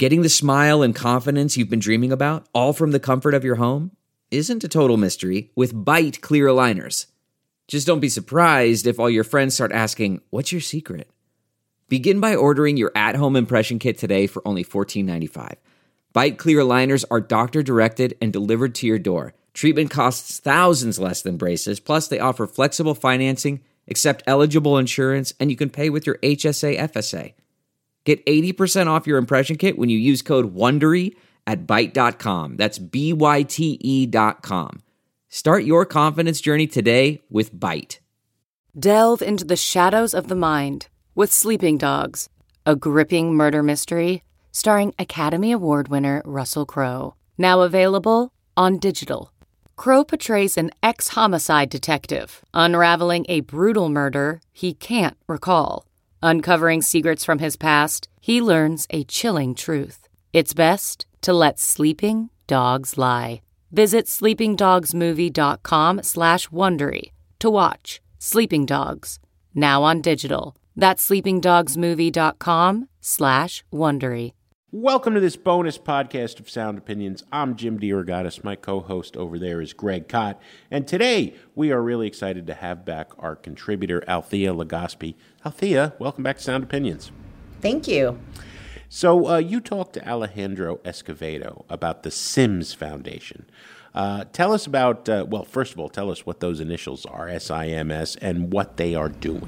Getting the smile and confidence you've been dreaming about, all from the comfort of your home, isn't a total mystery with Byte clear aligners. Just don't be surprised if all your friends start asking, "What's your secret?" Begin by ordering your at-home impression kit today for only $14.95. Byte clear aligners are doctor-directed and delivered to your door. Treatment costs thousands less than braces, plus they offer flexible financing, accept eligible insurance, and you can pay with your HSA FSA. Get 80% off your impression kit when you use code WONDERY at Byte.com. That's BYTE.com. Start your confidence journey today with Byte. Delve into the shadows of the mind with Sleeping Dogs, a gripping murder mystery starring Academy Award winner Russell Crowe. Now available on digital. Crowe portrays an ex-homicide detective unraveling a brutal murder he can't recall. Uncovering secrets from his past, he learns a chilling truth. It's best to let sleeping dogs lie. Visit sleepingdogsmovie.com/Wondery to watch Sleeping Dogs, now on digital. That's sleepingdogsmovie.com/Wondery. Welcome to this bonus podcast of Sound Opinions. I'm Jim DeRogatis. My co-host over there is Greg Kot. And today we are really excited to have back our contributor, Althea Legaspi. Althea, welcome back to Sound Opinions. Thank you. So you talked to Alejandro Escovedo about the SIMS Foundation. Tell us about, first of all, tell us what those initials are, SIMS, and what they are doing.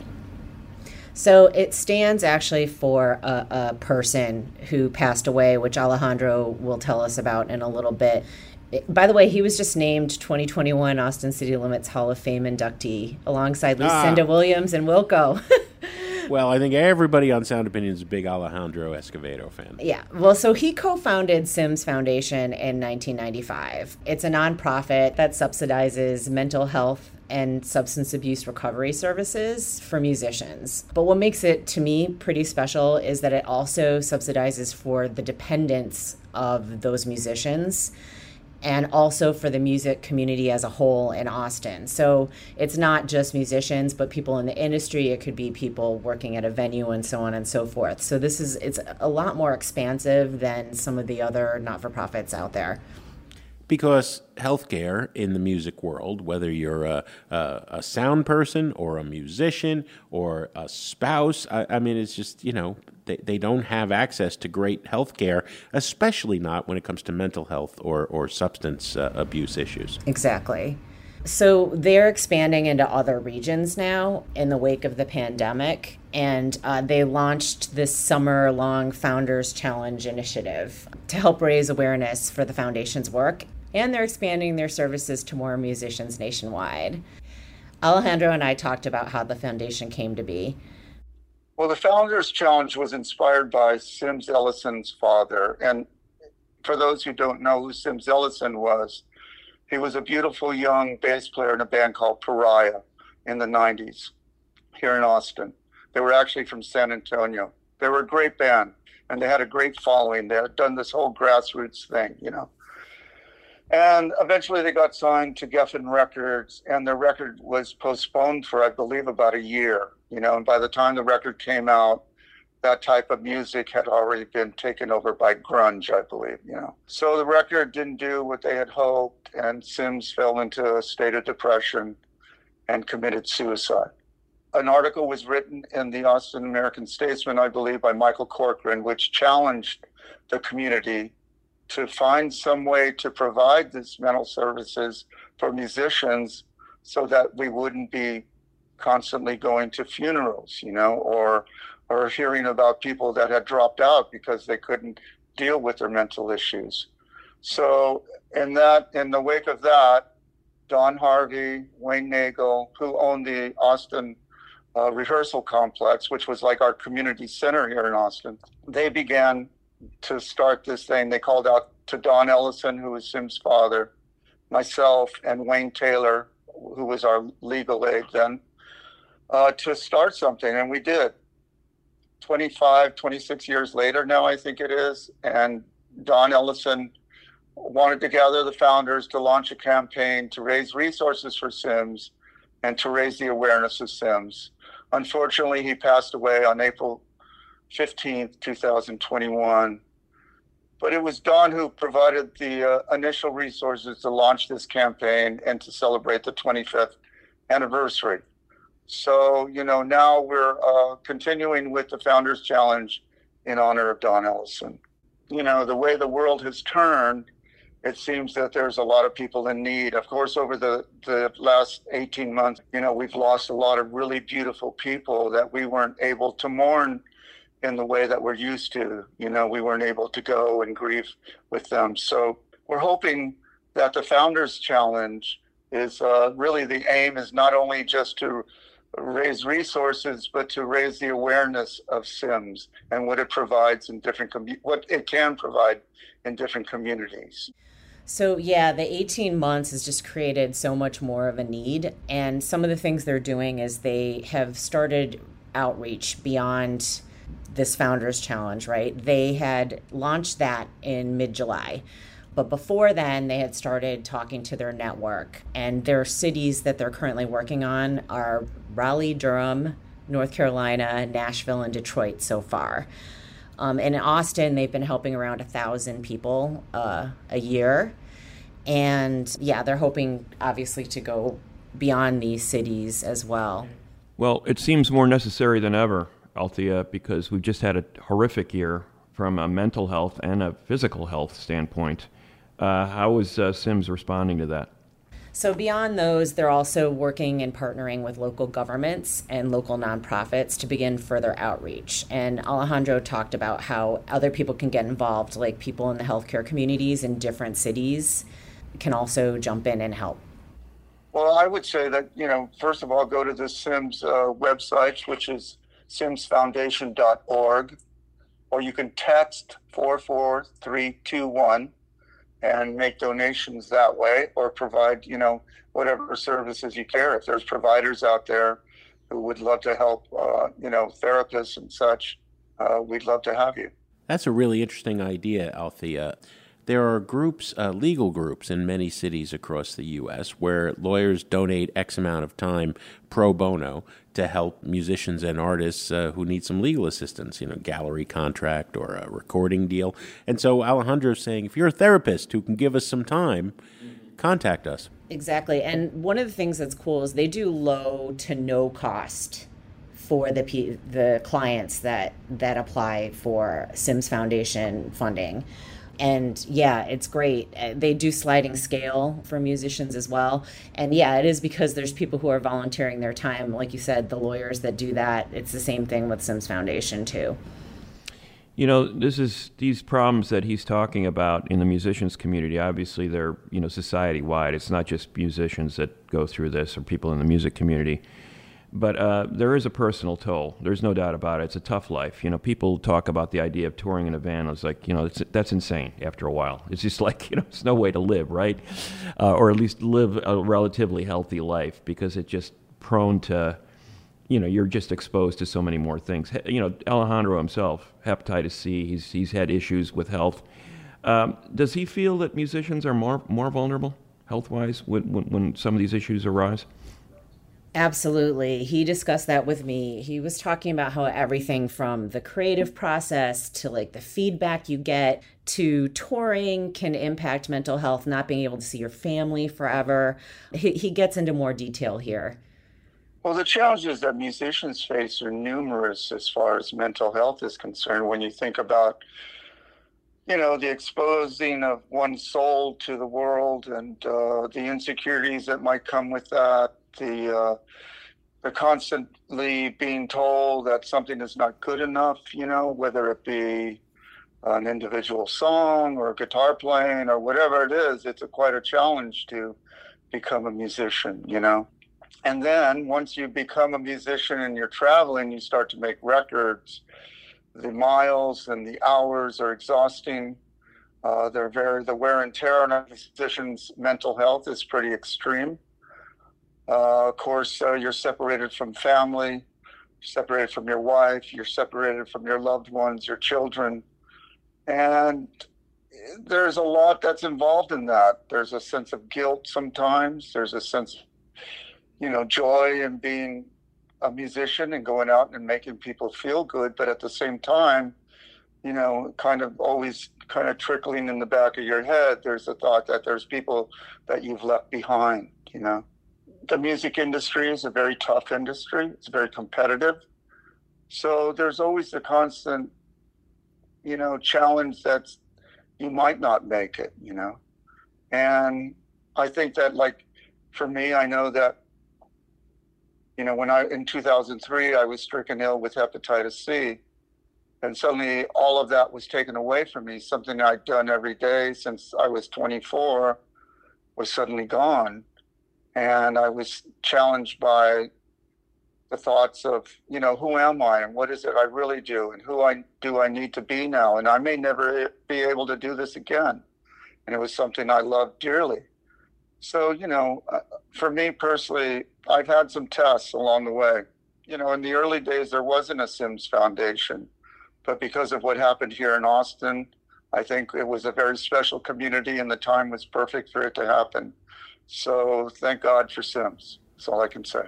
So it stands actually for a person who passed away, which Alejandro will tell us about in a little bit. By the way, he was just named 2021 Austin City Limits Hall of Fame inductee alongside Lucinda Williams and Wilco. Well, I think everybody on Sound Opinions is a big Alejandro Escovedo fan. Yeah. Well, so he co-founded SIMS Foundation in 1995. It's a nonprofit that subsidizes mental health and substance abuse recovery services for musicians. But what makes it, to me, pretty special is that it also subsidizes for the dependents of those musicians and also for the music community as a whole in Austin. So it's not just musicians, but people in the industry. It could be people working at a venue and so on and so forth. So it's a lot more expansive than some of the other not-for-profits out there. Because healthcare in the music world, whether you're a sound person or a musician or a spouse, I mean, it's just, they don't have access to great healthcare, especially not when it comes to mental health or substance abuse issues. Exactly. So they're expanding into other regions now in the wake of the pandemic, and they launched this summer-long Founders Challenge initiative to help raise awareness for the foundation's work, and they're expanding their services to more musicians nationwide. Alejandro and I talked about how the foundation came to be. Well, the Founders Challenge was inspired by Sims Ellison's father, and for those who don't know who Sims Ellison was, he was a beautiful young bass player in a band called Pariah in the 90s here in Austin. They were actually from San Antonio. They were a great band, and they had a great following. They had done this whole grassroots thing, And eventually they got signed to Geffen Records, and their record was postponed for, I believe, about a year, and by the time the record came out, that type of music had already been taken over by grunge, I believe, So the record didn't do what they had hoped, and Sims fell into a state of depression and committed suicide. An article was written in the Austin American-Statesman, I believe, by Michael Corcoran, which challenged the community to find some way to provide these mental services for musicians so that we wouldn't be constantly going to funerals, or hearing about people that had dropped out because they couldn't deal with their mental issues. So in the wake of that, Don Harvey, Wayne Nagel, who owned the Austin Rehearsal Complex, which was like our community center here in Austin, they began to start this thing. They called out to Don Ellison, who was Sim's father, myself, and Wayne Taylor, who was our legal aid then, to start something. And we did. 26 years later now, I think it is. And Don Ellison wanted to gather the founders to launch a campaign to raise resources for Sims and to raise the awareness of Sims. Unfortunately, he passed away on April 15th, 2021. But it was Don who provided the initial resources to launch this campaign and to celebrate the 25th anniversary. So, now we're continuing with the Founders Challenge in honor of Don Ellison. The way the world has turned, it seems that there's a lot of people in need. Of course, over the last 18 months, we've lost a lot of really beautiful people that we weren't able to mourn in the way that we're used to. We weren't able to go and grieve with them. So we're hoping that the Founders Challenge is really, the aim is not only just to raise resources, but to raise the awareness of SIMS and what it provides in what it can provide in different communities. So yeah, the 18 months has just created so much more of a need. And some of the things they're doing is they have started outreach beyond this Founders Challenge, right? They had launched that in mid-July. But before then, they had started talking to their network. And their cities that they're currently working on are Raleigh, Durham, North Carolina, Nashville, and Detroit so far. And in Austin, they've been helping around 1,000 people a year. And yeah, they're hoping, obviously, to go beyond these cities as well. Well, it seems more necessary than ever, Althea, because we've just had a horrific year from a mental health and a physical health standpoint. How is SIMS responding to that? So beyond those, they're also working and partnering with local governments and local nonprofits to begin further outreach. And Alejandro talked about how other people can get involved, like people in the healthcare communities in different cities can also jump in and help. Well, I would say that, first of all, go to the SIMS website, which is simsfoundation.org, or you can text 44321 and make donations that way, or provide, whatever services you care. If there's providers out there who would love to help, therapists and such, we'd love to have you. That's a really interesting idea, Althea. There are groups, legal groups in many cities across the U.S. where lawyers donate X amount of time pro bono to help musicians and artists who need some legal assistance, gallery contract or a recording deal. And so Alejandro's saying, if you're a therapist who can give us some time, contact us. Exactly. And one of the things that's cool is they do low to no cost for the clients that apply for SIMS Foundation funding. And yeah, it's great. They do sliding scale for musicians as well. And yeah, it is because there's people who are volunteering their time. Like you said, the lawyers that do that. It's the same thing with SIMS Foundation too. These problems that he's talking about in the musicians community, obviously they're, society-wide. It's not just musicians that go through this or people in the music community. But there is a personal toll. There's no doubt about it. It's a tough life. People talk about the idea of touring in a van. It's like, that's insane after a while. It's just like, it's no way to live, right? Or at least live a relatively healthy life, because it's just prone to, you're just exposed to so many more things. Alejandro himself, hepatitis C, he's had issues with health. Does he feel that musicians are more vulnerable health-wise when some of these issues arise? Absolutely. He discussed that with me. He was talking about how everything from the creative process to like the feedback you get to touring can impact mental health, not being able to see your family forever. He gets into more detail here. Well, the challenges that musicians face are numerous as far as mental health is concerned. When you think about, the exposing of one's soul to the world and the insecurities that might come with that, the constantly being told that something is not good enough, whether it be an individual song or guitar playing or whatever it is, it's quite a challenge to become a musician, And then once you become a musician and you're traveling, you start to make records. The miles and the hours are exhausting. The wear and tear on a musician's mental health is pretty extreme. Of course, you're separated from family, you're separated from your wife, you're separated from your loved ones, your children. And there's a lot that's involved in that. There's a sense of guilt sometimes. There's a sense of, joy in being a musician and going out and making people feel good. But at the same time, kind of always kind of trickling in the back of your head, there's a thought that there's people that you've left behind. The music industry is a very tough industry. It's very competitive. So there's always the constant, challenge that you might not make it, And I think that, like, for me, I know that, when in 2003, I was stricken ill with hepatitis C, and suddenly all of that was taken away from me. Something I'd done every day since I was 24 was suddenly gone. And I was challenged by the thoughts of, who am I and what is it I really do and who do I need to be now? And I may never be able to do this again. And it was something I loved dearly. So, for me personally, I've had some tests along the way. In the early days, there wasn't a Sims Foundation. But because of what happened here in Austin, I think it was a very special community and the time was perfect for it to happen. So thank God for Sims. That's all I can say.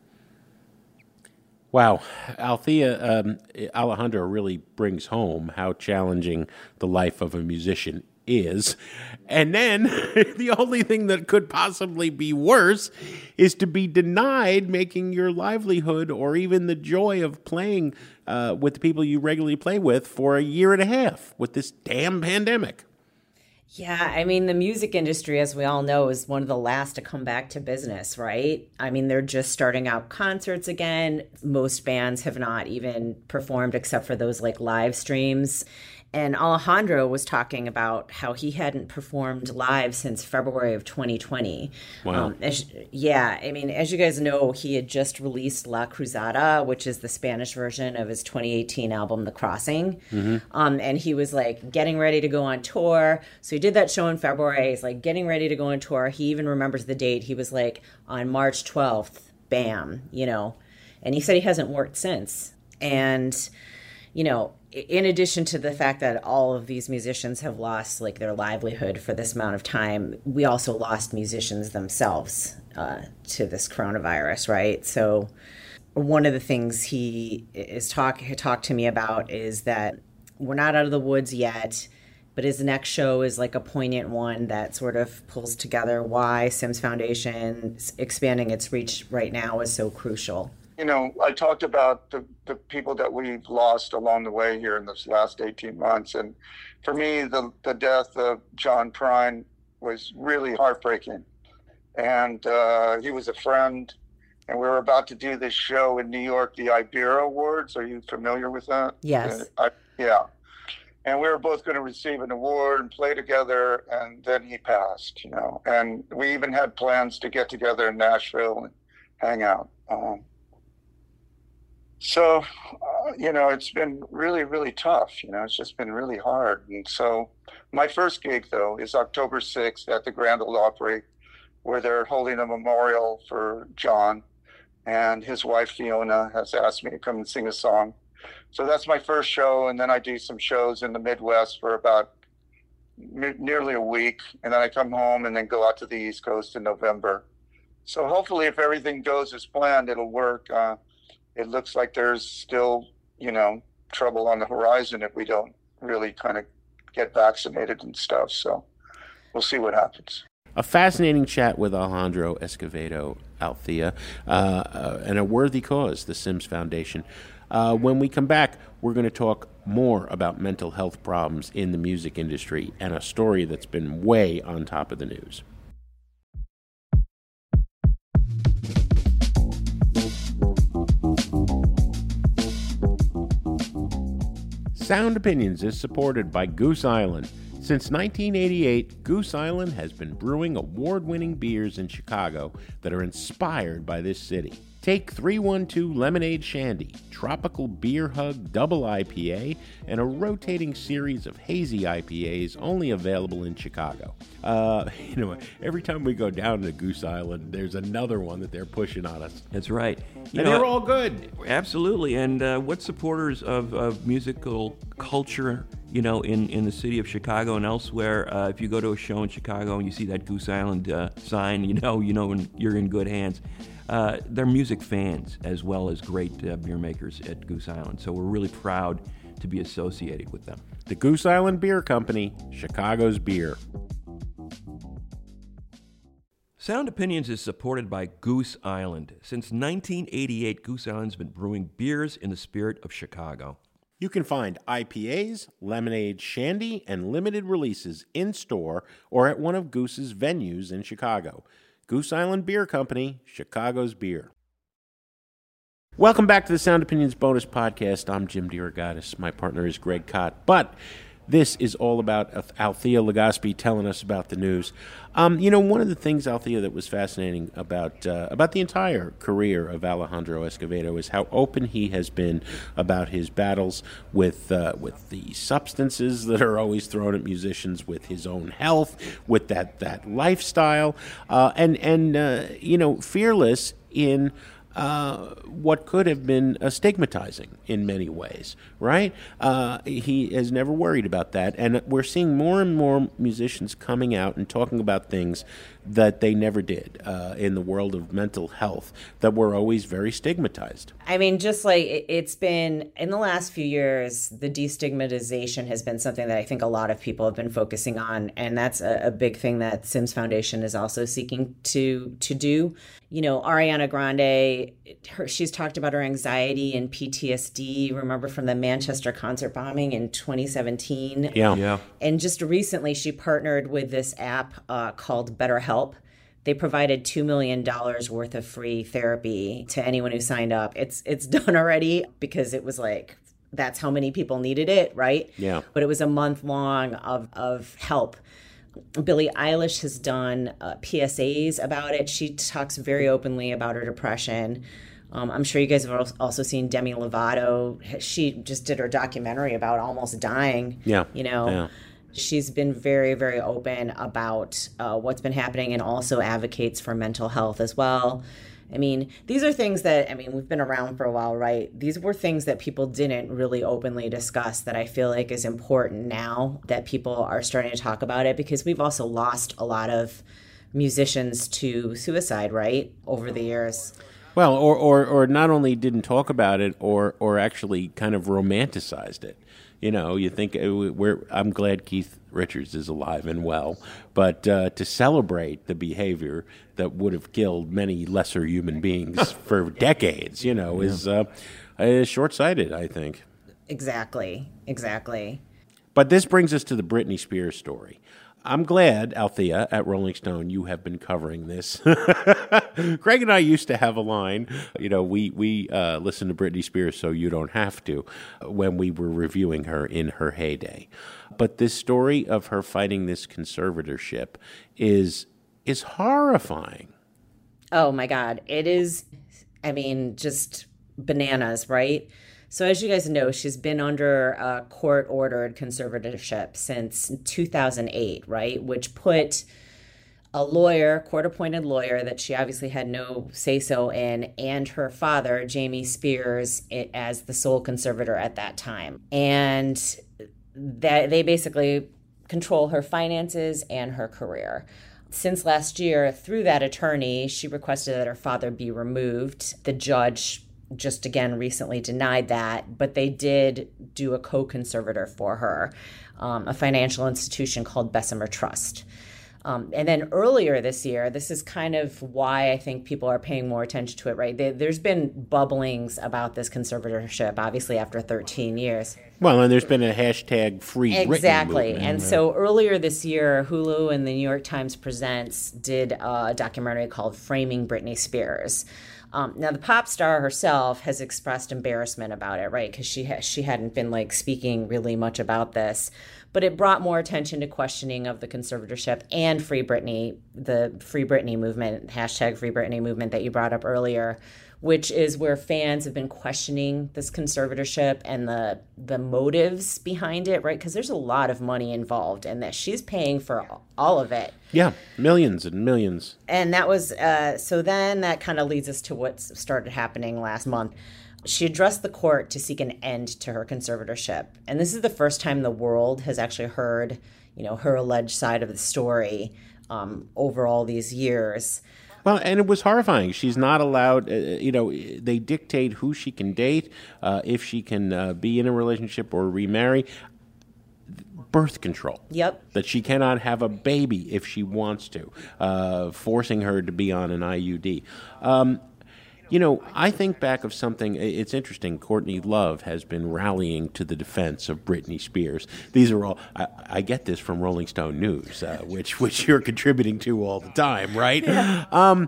Wow. Althea, Alejandro really brings home how challenging the life of a musician is. And then the only thing that could possibly be worse is to be denied making your livelihood or even the joy of playing with the people you regularly play with for a year and a half with this damn pandemic. Yeah, I mean, the music industry, as we all know, is one of the last to come back to business, right? I mean, they're just starting out concerts again. Most bands have not even performed except for those like live streams. And Alejandro was talking about how he hadn't performed live since February of 2020. Wow. As you guys know, he had just released La Cruzada, which is the Spanish version of his 2018 album, The Crossing. Mm-hmm. And he was like getting ready to go on tour. So he did that show in February. He's like getting ready to go on tour. He even remembers the date. He was like on March 12th, bam, and he said he hasn't worked since. And, in addition to the fact that all of these musicians have lost like their livelihood for this amount of time, we also lost musicians themselves to this coronavirus, right? So one of the things he talked to me about is that we're not out of the woods yet, but his next show is like a poignant one that sort of pulls together why Sims Foundation expanding its reach right now is so crucial. I talked about the people that we've lost along the way here in this last 18 months. And for me, the death of John Prine was really heartbreaking. And he was a friend. And we were about to do this show in New York, the Ibero Awards. Are you familiar with that? Yes. Yeah. And we were both going to receive an award and play together. And then he passed, And we even had plans to get together in Nashville and hang out. So, it's been really, really tough. It's just been really hard. And so my first gig, though, is October 6th at the Grand Ole Opry, where they're holding a memorial for John. And his wife, Fiona, has asked me to come and sing a song. So that's my first show. And then I do some shows in the Midwest for about nearly a week. And then I come home and then go out to the East Coast in November. So hopefully, if everything goes as planned, it'll work. It looks like there's still, trouble on the horizon if we don't really kind of get vaccinated and stuff. So we'll see what happens. A fascinating chat with Alejandro Escovedo, Althea, and a worthy cause, the Sims Foundation. When we come back, we're going to talk more about mental health problems in the music industry and a story that's been way on top of the news. Sound Opinions is supported by Goose Island. Since 1988, Goose Island has been brewing award-winning beers in Chicago that are inspired by this city. Take 312 Lemonade Shandy, Tropical Beer Hug Double IPA, and a rotating series of hazy IPAs only available in Chicago. Every time we go down to Goose Island, there's another one that they're pushing on us. That's right. They're all good. Absolutely. And what supporters of musical culture, in the city of Chicago and elsewhere, if you go to a show in Chicago and you see that Goose Island sign, you know when you're in good hands. They're music fans as well as great beer makers at Goose Island. So we're really proud to be associated with them. The Goose Island Beer Company, Chicago's beer. Sound Opinions is supported by Goose Island. Since 1988, Goose Island's been brewing beers in the spirit of Chicago. You can find IPAs, lemonade, shandy, and limited releases in-store or at one of Goose's venues in Chicago. Goose Island Beer Company, Chicago's beer. Welcome back to the Sound Opinions bonus podcast. I'm Jim DeRogatis. My partner is Greg Kot. But this is all about Althea Legaspi telling us about the news. One of the things, Althea, that was fascinating about the entire career of Alejandro Escovedo is how open he has been about his battles with the substances that are always thrown at musicians, with his own health, with that lifestyle, and fearless in what could have been stigmatizing in many ways, right? He has never worried about that, and we're seeing more and more musicians coming out and talking about things that they never did in the world of mental health that were always very stigmatized. I mean, just like it's been in the last few years, the destigmatization has been something that I think a lot of people have been focusing on. And that's a big thing that Sims Foundation is also seeking to do. Ariana Grande, she's talked about her anxiety and PTSD, remember, from the Manchester concert bombing in 2017. Yeah. And just recently, she partnered with this app called BetterHelp. They provided $2 million worth of free therapy to anyone who signed up. It's done already because it was like, that's how many people needed it, right? Yeah. But it was a month long of help. Billie Eilish has done PSAs about it. She talks very openly about her depression. I'm sure you guys have also seen Demi Lovato. She just did her documentary about almost dying. Yeah. Yeah. She's been very, very open about what's been happening and also advocates for mental health as well. I mean, these are things that, we've been around for a while, right? These were things that people didn't really openly discuss that I feel like is important now that people are starting to talk about it, because we've also lost a lot of musicians to suicide, right, over the years. Well, or not only didn't talk about it, or actually kind of romanticized it. You think I'm glad Keith Richards is alive and well, but to celebrate the behavior that would have killed many lesser human beings for decades, is short-sighted, I think. Exactly. But this brings us to the Britney Spears story. I'm glad, Althea, at Rolling Stone, you have been covering this. Greg and I used to have a line, we listen to Britney Spears so you don't have to, when we were reviewing her in her heyday. But this story of her fighting this conservatorship is horrifying. Oh, my God. It is, just bananas, right? So as you guys know, she's been under a court-ordered conservatorship since 2008, right? Which put a lawyer, court-appointed lawyer that she obviously had no say-so in, and her father, Jamie Spears, as the sole conservator at that time. And that they basically control her finances and her career. Since last year, through that attorney, she requested that her father be removed. The judge just again recently denied that, but they did do a co-conservator for her, a financial institution called Bessemer Trust. And then earlier this year, this is kind of why I think people are paying more attention to it, right? There's been bubblings about this conservatorship, obviously, after 13 years. Well, and there's been a hashtag free Britney Exactly. movement. And so earlier this year, Hulu and the New York Times Presents did a documentary called Framing Britney Spears. Now, the pop star herself has expressed embarrassment about it, right? Because she hadn't been speaking really much about this. But it brought more attention to questioning of the conservatorship and Free Britney, the Free Britney movement, hashtag Free Britney movement that you brought up earlier, which is where fans have been questioning this conservatorship and the motives behind it, right? Because there's a lot of money involved and that she's paying for all of it. Yeah, millions and millions. And that was, so then that kind of leads us to what started happening last month. She addressed the court to seek an end to her conservatorship. And this is the first time the world has actually heard, her alleged side of the story over all these years. Well, and it was horrifying. She's not allowed, they dictate who she can date, if she can be in a relationship or remarry. Birth control. Yep. That she cannot have a baby if she wants to, forcing her to be on an IUD. I think back of something, it's interesting, Courtney Love has been rallying to the defense of Britney Spears. These are all, I get this from Rolling Stone News, which you're contributing to all the time, right? Yeah.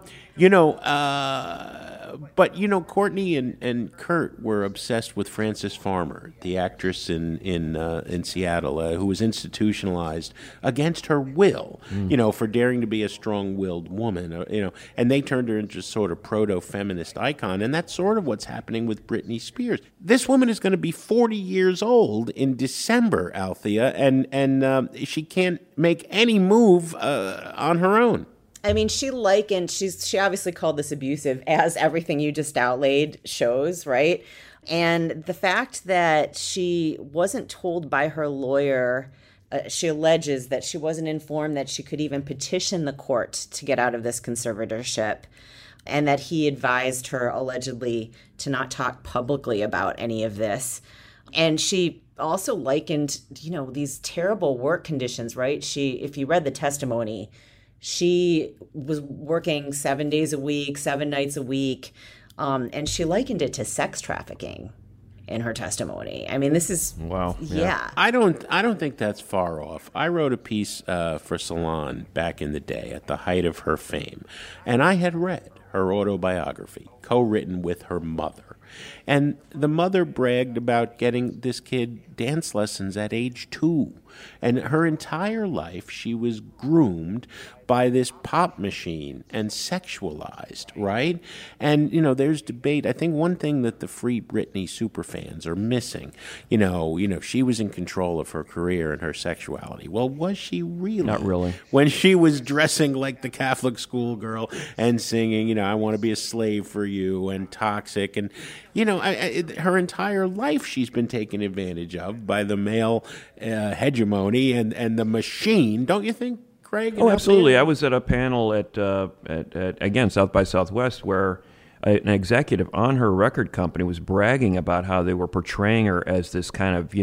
But Courtney and Kurt were obsessed with Frances Farmer, the actress in Seattle, who was institutionalized against her will, for daring to be a strong-willed woman, and they turned her into sort of proto-feminist icon, and that's sort of what's happening with Britney Spears. This woman is going to be 40 years old in December, Althea, and she can't make any move on her own. I mean, she obviously called this abusive, as everything you just outlaid shows, right? And the fact that she wasn't told by her lawyer, she alleges that she wasn't informed that she could even petition the court to get out of this conservatorship, and that he advised her allegedly to not talk publicly about any of this. And she also likened, these terrible work conditions, right? If you read the testimony, she was working 7 days a week, 7 nights a week, and she likened it to sex trafficking in her testimony. I mean, this is wow. Yeah. I don't think that's far off. I wrote a piece for Salon back in the day at the height of her fame, and I had read her autobiography, co-written with her mother. And the mother bragged about getting this kid dance lessons at age 2. And her entire life, she was groomed by this pop machine and sexualized, right? And, there's debate. I think one thing that the Free Britney superfans are missing, she was in control of her career and her sexuality. Well, was she really? Not really. When she was dressing like the Catholic schoolgirl and singing, I want to be a slave for you, and Toxic, and, her entire life she's been taken advantage of by the male hegemony and the machine, don't you think, Craig? Oh, absolutely. I was at a panel at again, South by Southwest, where an executive on her record company was bragging about how they were portraying her as this kind of,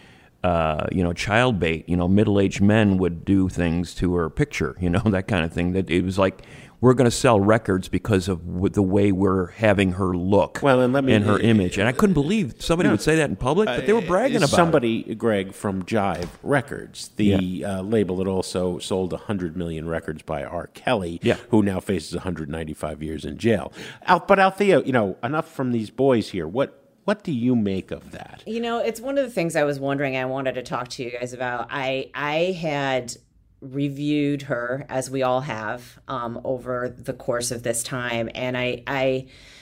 child bait. Middle-aged men would do things to her picture, that kind of thing. That it was like, we're going to sell records because of the way we're having her look and her image. And I couldn't believe somebody would say that in public, but they were bragging about somebody, Greg, from Jive Records, the label that also sold 100 million records by R. Kelly, who now faces 195 years in jail. But Althea, enough from these boys here. What do you make of that? It's one of the things I was wondering. I wanted to talk to you guys about. I had reviewed her, as we all have, over the course of this time. And I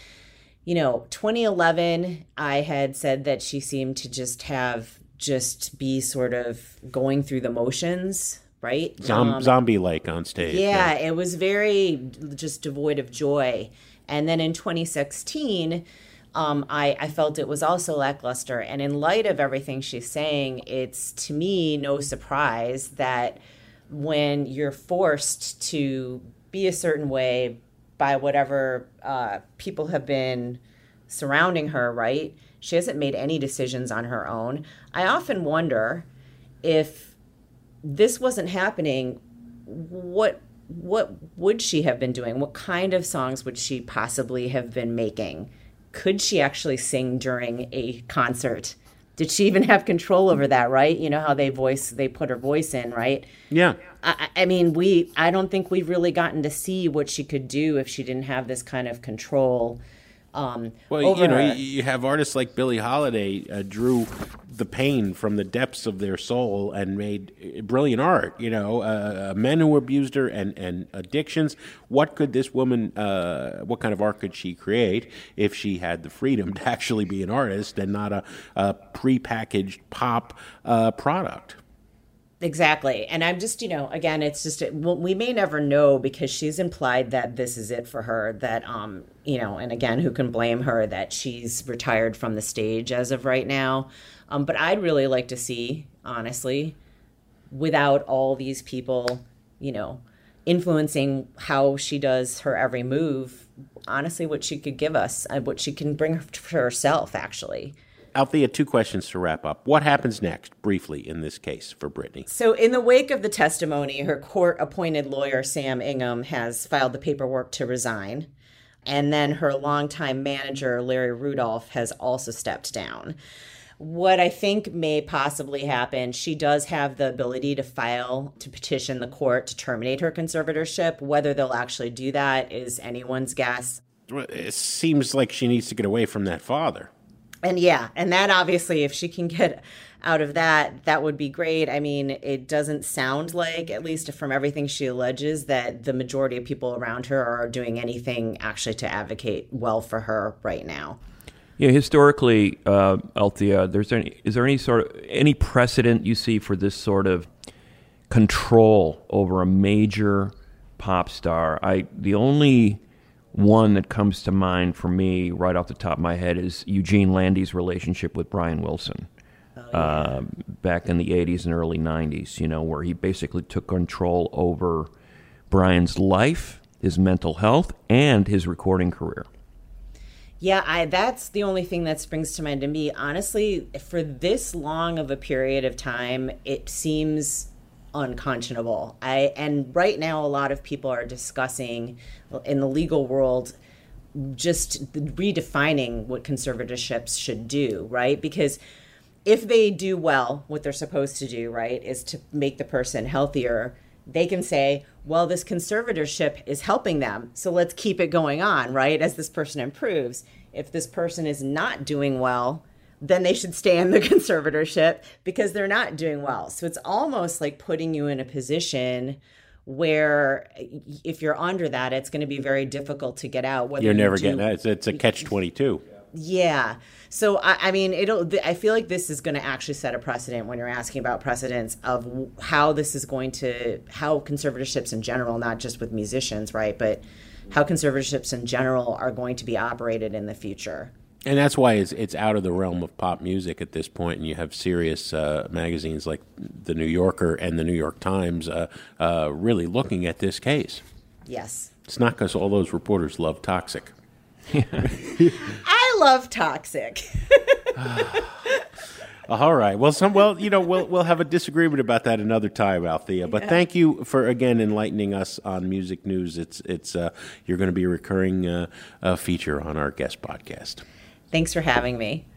2011, I had said that she seemed to just be sort of going through the motions, right? Zombie-like on stage. Yeah, it was very just devoid of joy. And then in 2016, I felt it was also lackluster. And in light of everything she's saying, it's, to me, no surprise that when you're forced to be a certain way by whatever people have been surrounding her, right? She hasn't made any decisions on her own. I often wonder, if this wasn't happening, what would she have been doing? What kind of songs would she possibly have been making? Could she actually sing during a concert? Did she even have control over that, right? How they put her voice in, right? Yeah. I don't think we've really gotten to see what she could do if she didn't have this kind of control. You have artists like Billie Holiday drew the pain from the depths of their soul and made brilliant art. Men who abused her and addictions. What could this woman? What kind of art could she create if she had the freedom to actually be an artist and not a prepackaged pop product? Exactly. And I'm just, again, it's just, we may never know, because she's implied that this is it for her, that, and again, who can blame her that she's retired from the stage as of right now. But I'd really like to see, honestly, without all these people, influencing how she does her every move, honestly, what she could give us, what she can bring for herself, actually. Althea, 2 questions to wrap up. What happens next, briefly, in this case for Britney? So in the wake of the testimony, her court-appointed lawyer, Sam Ingham, has filed the paperwork to resign. And then her longtime manager, Larry Rudolph, has also stepped down. What I think may possibly happen, she does have the ability to file to petition the court to terminate her conservatorship. Whether they'll actually do that is anyone's guess. It seems like she needs to get away from that father. And that obviously, if she can get out of that, that would be great. I mean, it doesn't sound like, at least from everything she alleges, that the majority of people around her are doing anything actually to advocate well for her right now. Yeah, historically, Althea, is there any precedent you see for this sort of control over a major pop star? The only one that comes to mind for me right off the top of my head is Eugene Landy's relationship with Brian Wilson back in the 80s and early 90s, where he basically took control over Brian's life, his mental health, and his recording career. Yeah, that's the only thing that springs to mind to me. Honestly, for this long of a period of time, it seems unconscionable. And right now, a lot of people are discussing in the legal world just redefining what conservatorships should do, right? Because if they do well, what they're supposed to do, right, is to make the person healthier, they can say, well, this conservatorship is helping them, so let's keep it going on, right, as this person improves. If this person is not doing well, then they should stay in the conservatorship because they're not doing well. So it's almost like putting you in a position where if you're under that, it's going to be very difficult to get out. You're never getting out. It's a catch-22. Yeah. So, I mean, I feel like this is going to actually set a precedent when you're asking about precedents of how this is going to, how conservatorships in general, not just with musicians, right, but how conservatorships in general are going to be operated in the future. And that's why it's out of the realm of pop music at this point, and you have serious magazines like The New Yorker and The New York Times really looking at this case. Yes. It's not because all those reporters love Toxic. I love Toxic. All right. Well, we'll have a disagreement about that another time, Althea. But thank you for again enlightening us on music news. It's you're going to be a recurring feature on our guest podcast. Thanks for having me.